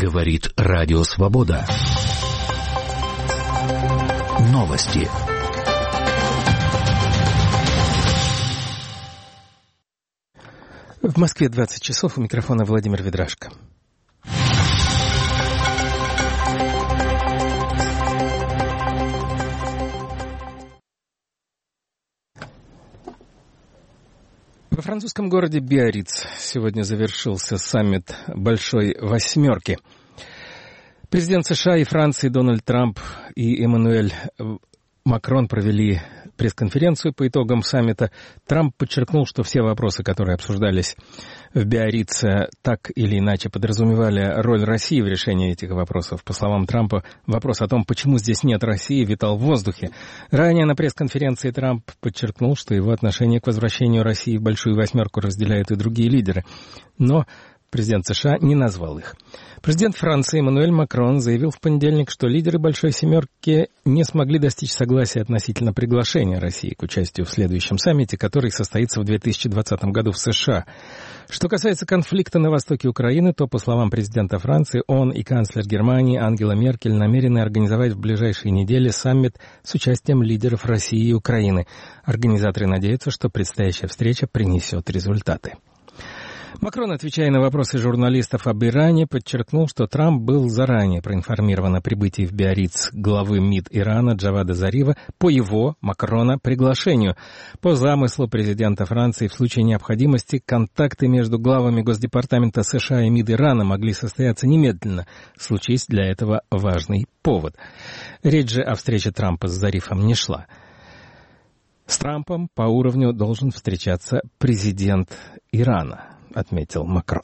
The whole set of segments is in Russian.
Говорит Радио Свобода. Новости. В Москве 20 часов. У микрофона Владимир Ведрашко. Во французском городе Биарриц сегодня завершился саммит Большой Восьмерки. Президент США и Франции Дональд Трамп и Эммануэль Макрон провели пресс-конференцию по итогам саммита. Трамп подчеркнул, что все вопросы, которые обсуждались в Биаррице, так или иначе подразумевали роль России в решении этих вопросов. По словам Трампа, вопрос о том, почему здесь нет России, витал в воздухе. Ранее на пресс-конференции Трамп подчеркнул, что его отношение к возвращению России в Большую Восьмерку разделяют и другие лидеры. Но президент США не назвал их. Президент Франции Эммануэль Макрон заявил в понедельник, что лидеры Большой Семерки не смогли достичь согласия относительно приглашения России к участию в следующем саммите, который состоится в 2020 году в США. Что касается конфликта на востоке Украины, то, по словам президента Франции, он и канцлер Германии Ангела Меркель намерены организовать в ближайшие недели саммит с участием лидеров России и Украины. Организаторы надеются, что предстоящая встреча принесет результаты. Макрон, отвечая на вопросы журналистов об Иране, подчеркнул, что Трамп был заранее проинформирован о прибытии в Биарриц главы МИД Ирана Джавада Зарифа по его, Макрона, приглашению. По замыслу президента Франции в случае необходимости контакты между главами Госдепартамента США и МИД Ирана могли состояться немедленно, случись для этого важный повод. Речь же о встрече Трампа с Зарифом не шла. С Трампом по уровню должен встречаться президент Ирана, отметил Макрон.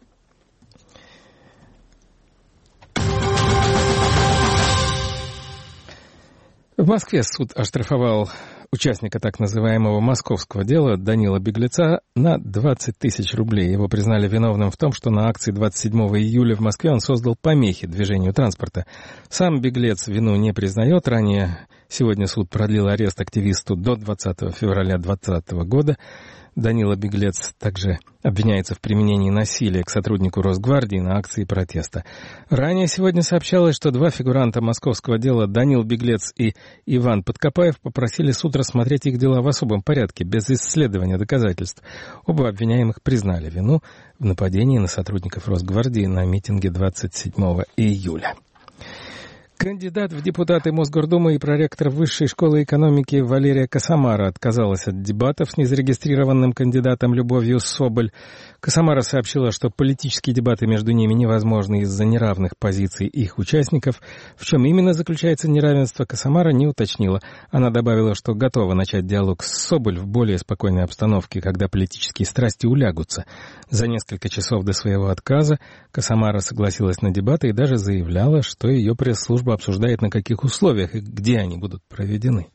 В Москве суд оштрафовал участника так называемого московского дела Данила Беглеца на 20 тысяч рублей. Его признали виновным в том, что на акции 27 июля в Москве он создал помехи движению транспорта. Сам Беглец вину не признает. Ранее сегодня суд продлил арест активисту до 20 февраля 2020 года. Данила Беглец также обвиняется в применении насилия к сотруднику Росгвардии на акции протеста. Ранее сегодня сообщалось, что два фигуранта московского дела, Данил Беглец и Иван Подкопаев, попросили суд рассмотреть их дела в особом порядке, без исследования доказательств. Оба обвиняемых признали вину в нападении на сотрудников Росгвардии на митинге 27 июля. Кандидат в депутаты Мосгордумы и проректор Высшей школы экономики Валерия Косомара отказалась от дебатов с незарегистрированным кандидатом Любовью Соболь. Косомара сообщила, что политические дебаты между ними невозможны из-за неравных позиций их участников. В чем именно заключается неравенство, Косомара не уточнила. Она добавила, что готова начать диалог с Соболь в более спокойной обстановке, когда политические страсти улягутся. За несколько часов до своего отказа Косомара согласилась на дебаты и даже заявляла, что ее пресс-служба обсуждает, на каких условиях и где они будут проведены.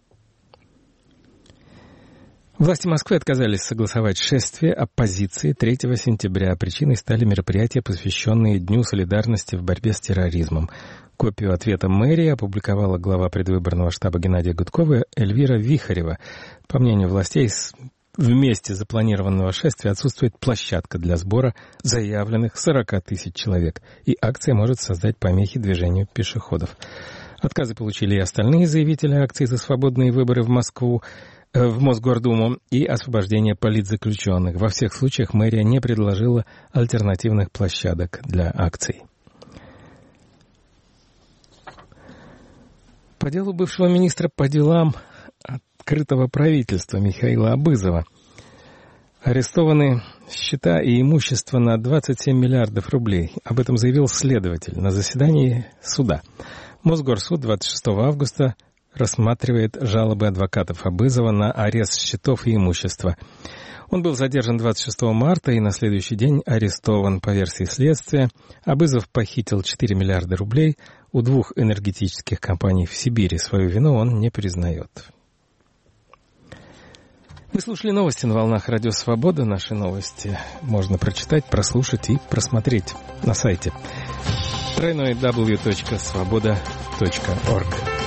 Власти Москвы отказались согласовать шествие оппозиции 3 сентября. Причиной стали мероприятия, посвященные Дню солидарности в борьбе с терроризмом. Копию ответа мэрии опубликовала глава предвыборного штаба Геннадия Гудкова Эльвира Вихарева. По мнению властей, в месте запланированного шествия отсутствует площадка для сбора заявленных 40 тысяч человек, и акция может создать помехи движению пешеходов. Отказы получили и остальные заявители акции за свободные выборы в Москву, в Мосгордуму и освобождение политзаключенных. Во всех случаях мэрия не предложила альтернативных площадок для акций. По делу бывшего министра по делам открытого правительства Михаила Абызова арестованы счета и имущество на 27 миллиардов рублей. Об этом заявил следователь на заседании суда. Мосгорсуд 26 августа рассматривает жалобы адвокатов Абызова на арест счетов и имущества. Он был задержан 26 марта и на следующий день арестован. По версии следствия, Абызов похитил 4 миллиарда рублей у 2 энергетических компаний в Сибири. Свою вину он не признает. Вы слушали новости на волнах Радио Свобода. Наши новости можно прочитать, прослушать и просмотреть на сайте www.svoboda.org.